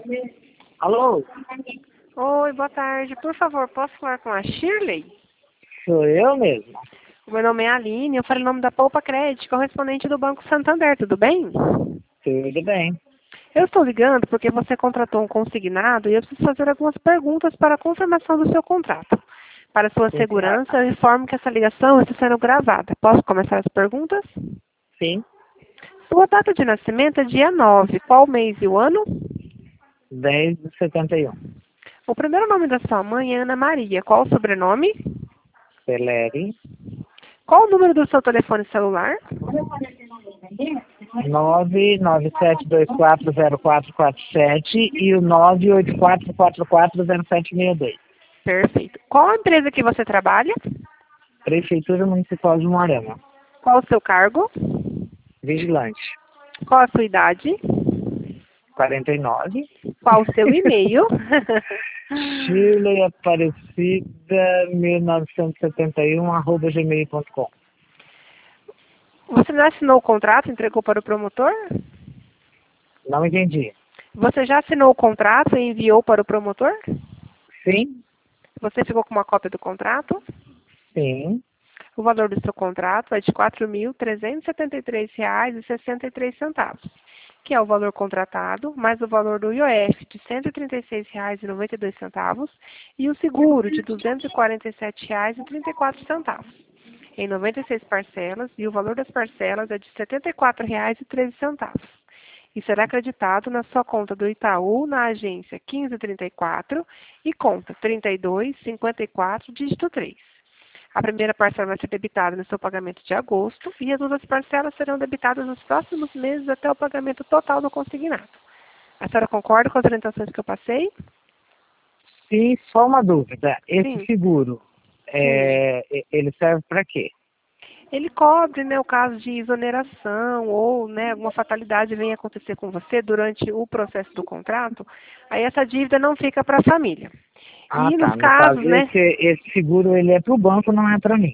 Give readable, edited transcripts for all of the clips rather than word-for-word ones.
Alô? Oi, boa tarde. Por favor, posso falar com a Shirley? Sou eu mesmo. O meu nome é Aline, eu falo em nome da Poupa Crédito, correspondente do Banco Santander, tudo bem? Tudo bem. Eu estou ligando porque você contratou um consignado e eu preciso fazer algumas perguntas para a confirmação do seu contrato. Para sua Sim, senhora. segurança, eu informo que essa ligação está sendo gravada. Posso começar as perguntas? Sim. Sua data de nascimento é dia 9. Qual mês e o ano? 10/71. O primeiro nome da sua mãe é Ana Maria. Qual o sobrenome? Celeri. Qual o número do seu telefone celular? 997240447 e o 984440762. Perfeito. Qual a empresa que você trabalha? Prefeitura Municipal de Moarama. Qual o seu cargo? Vigilante. Qual a sua idade? 49. Qual o seu e-mail? Shirley Aparecida 1971 @gmail.com. Você já assinou o contrato e entregou para o promotor? Não entendi. Você já assinou o contrato e enviou para o promotor? Sim? Você ficou com uma cópia do contrato? Sim. O valor do seu contrato é de R$ 4.373,63, que é o valor contratado, mais o valor do IOF de R$ 136,92 e o seguro de R$ 247,34, em 96 parcelas, e o valor das parcelas é de R$ 74,13. E será acreditado na sua conta do Itaú, na agência 1534 e conta 3254, dígito 3. A primeira parcela vai ser debitada no seu pagamento de agosto e as outras parcelas serão debitadas nos próximos meses até o pagamento total do consignado. A senhora concorda com as orientações que eu passei? Sim, só uma dúvida. Esse Sim. seguro, Sim. ele serve para quê? Ele cobre, né, o caso de exoneração ou, né, alguma fatalidade venha acontecer com você durante o processo do contrato, aí essa dívida não fica para a família. Ah, E nos tá. No caso, casos, né, esse seguro ele é para o banco, não é para mim.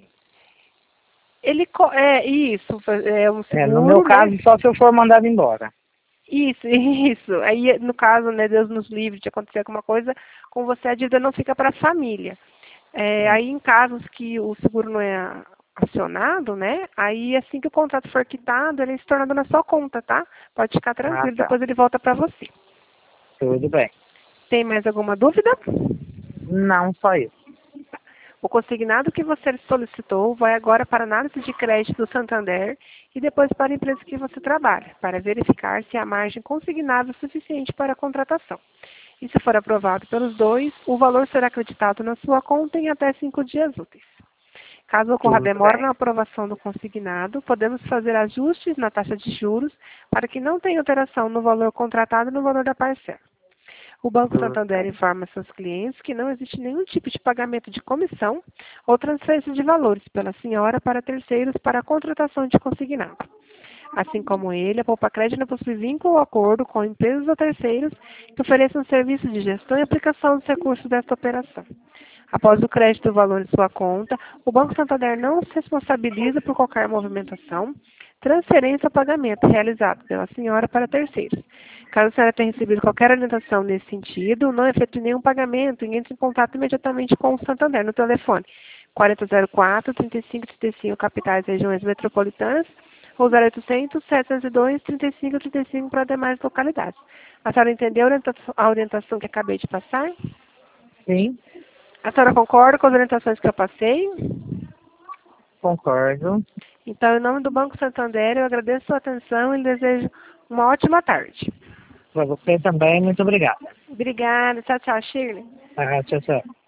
é isso, é um No meu seguro, né? caso, só se eu for mandado embora. Isso, isso. Aí, no caso, né, Deus nos livre de acontecer alguma coisa com você, a dívida não fica para a família. Sim. Aí, em casos que o seguro não é acionado, né, aí assim que o contrato for quitado, ele é se tornado na sua conta, tá? Pode ficar Ah, tranquilo, tá. depois ele volta para você. Tudo bem. Tem mais alguma dúvida? Não, só isso. O consignado que você solicitou vai agora para a análise de crédito do Santander e depois para a empresa que você trabalha, para verificar se há margem consignável suficiente para a contratação. E se for aprovado pelos dois, o valor será acreditado na sua conta em até 5 dias úteis. Caso ocorra Tudo demora bem. na aprovação do consignado, podemos fazer ajustes na taxa de juros para que não tenha alteração no valor contratado e no valor da parcela. O Banco Tudo Santander bem. informa seus clientes que não existe nenhum tipo de pagamento de comissão ou transferência de valores pela senhora para terceiros para a contratação de consignado. Assim como ele, a Poupa Crédito não possui vínculo ou acordo com empresas ou terceiros que ofereçam serviços de gestão e aplicação dos recursos desta operação. Após o crédito do valor em sua conta, o Banco Santander não se responsabiliza por qualquer movimentação, transferência ou pagamento realizado pela senhora para terceiros. Caso a senhora tenha recebido qualquer orientação nesse sentido, não efetue nenhum pagamento e entre em contato imediatamente com o Santander no telefone 4004-3535, capitais e regiões metropolitanas, ou 0800-702-3535 para demais localidades. A senhora entendeu a orientação que acabei de passar? Sim, A senhora concorda com as orientações que eu passei? concordo. Então, em nome do Banco Santander, eu agradeço a sua atenção e lhe desejo uma ótima tarde. Para você também, muito obrigada. Obrigada. Tchau, tchau, Shirley. Tchau, tchau.